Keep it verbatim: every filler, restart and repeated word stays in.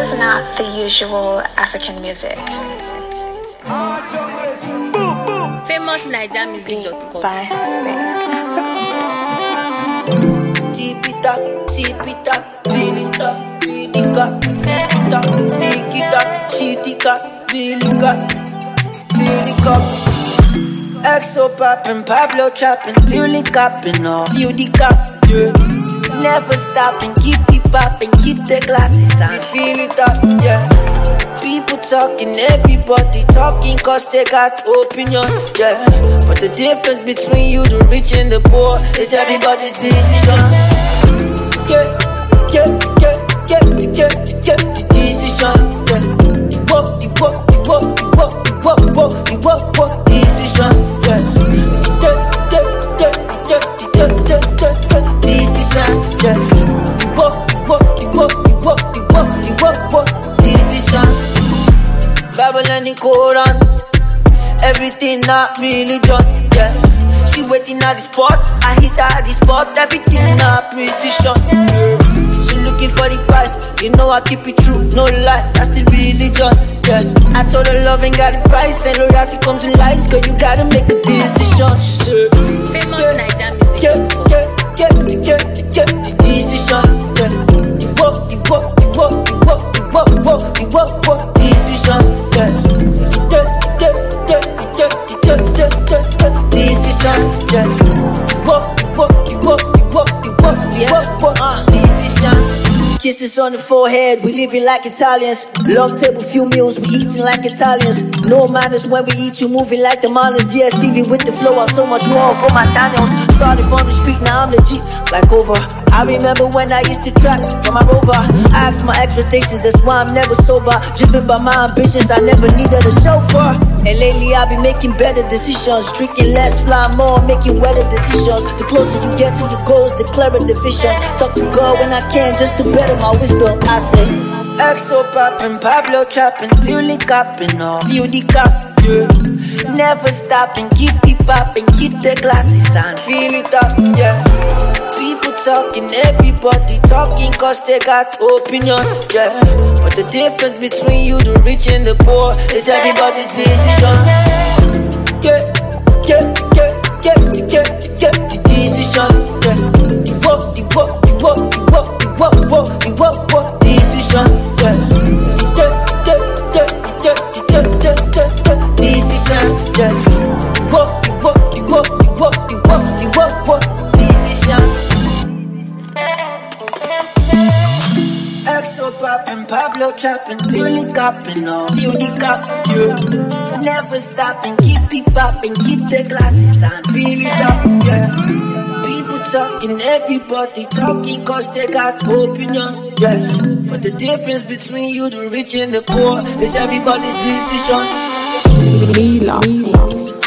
is not the usual African music. famous naija music dot com. By Tip it up, sip it up, feel it up, feel it up, set it up, sick it up, shit it up, feel it up, feel it up. Exo poppin', Pablo trappin', feel it poppin', oh, feel the cup, yeah. Never stoppin', keep it poppin', keep the glasses on, feel it up, yeah. People talking, everybody talking, cause they got opinions, yeah. But the difference between you, the rich and the poor, is everybody's decision. Get, get, get, get, get, get the decision, yeah. The work, the work, the work, the work, the work, work, the work, work, decision, yeah. Get, get, get, get, get, get, get, get, decision, yeah. The work, the work, the work, the work, the work, the work, work, decision. Bible and the Quran, everything not religion, yeah. She waiting at the spot, I hit her at the spot, everything not precision, yeah. She looking for the price, you know I keep it true, no lie, that's the religion, yeah. I told her love ain't got the price, and loyalty comes with lies, girl you gotta make a decision, yeah. famous naija music dot com. Get, get, get, get, get the decision, yeah. The work, the work, the work, the work, the work, work, the work, work, decision, yeah. Get, get, get, get, get, get, get, get, decision, yeah. The work, the work, the work, the work, the work, the work, work, decision. Kisses on the forehead, we living like Italians. Long table, few meals, we eating like Italians. No manners when we eat, you moving like the Marlins. Yeah, Stevie with the flow, I'm so much more for my Daniels. Started from the street, now I'm legit, like over. I remember when I used to trap from my rover. I asked my expectations, that's why I'm never sober. Driven by my ambitions, I never needed a chauffeur. And lately I've been making better decisions. Drinking less, fly more, making weather decisions. The closer you get to your goals, the clearer the vision. Talk to God when I can, just to better my wisdom. I say Exo poppin', Pablo trappin', feel it coppin', oh, feel the cup, yeah. Never stoppin', keep it poppin', keep the glasses on, feel it up, yeah. People talking, everybody talking, cause they got opinions, yeah. But the difference between you, the rich and the poor, is everybody's decision. Get, get, get, get, get, get the decision, yeah. The work, the work, the work, the work, the work, work, the work, work, decision, yeah. Get, get, get, get, get, get, get, get, decision, yeah. The work, the work, the work, the work, the work, the work, work, decision. Exo poppin', Pablo trappin', feel it coppin', oh, feel the cup, yeah. Never stoppin', keep it poppin', keep the glasses on, feel it up, yeah. People talking, everybody talking, cause they got opinions, yeah. But the difference between you, the rich and the poor, is everybody's decisions. Mila.